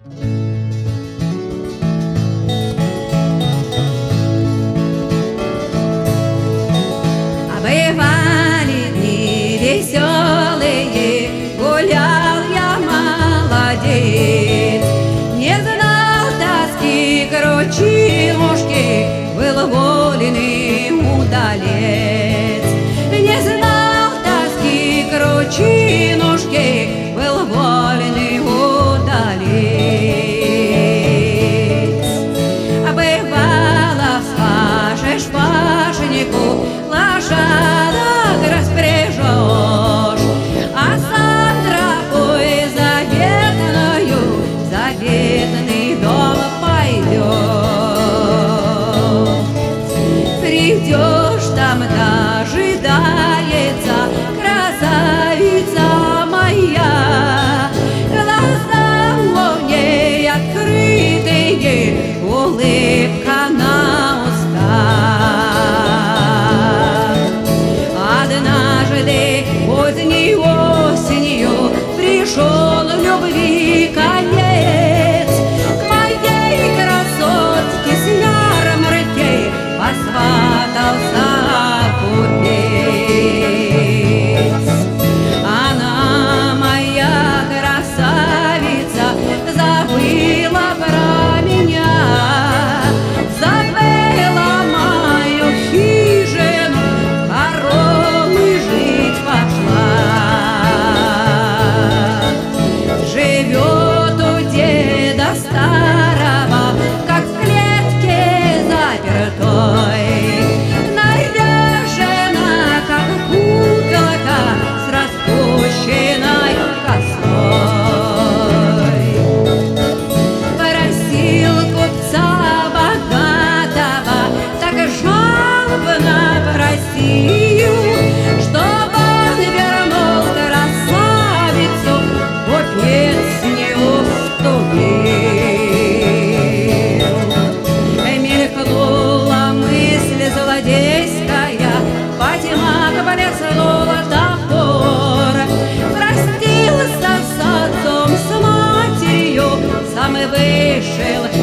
Бывали дни веселые, гулял я молодец, не знал тоски кручинушки, был волен и удалец. Не знал тоски кручинушки, был волен и удалец. А бывало, скажешь пашнику, лошадок распряжешь, а сам тропой заветною заветный дом пойдешь. Придешь, там дожидается красавица моя, глаза у ней открытые, улыбка на устах. Однажды поздней осенью пришел любви конец, к моей красотке с ярмарки посватался купец. Она, моя красавица, забыла про меня, забыла мою хижину, хоромы жить пошла. Живет у деда старого, как в клетке запертой, наряжена, как куколка, с распущенной косой. Просил купца богатого, так жалобно просил, чтоб он вернул красавицу, купец не уступил. Мелькнула мысль злодейская, по тьмам блеснула топор. Простился с отцом, с матерью, сам и вышел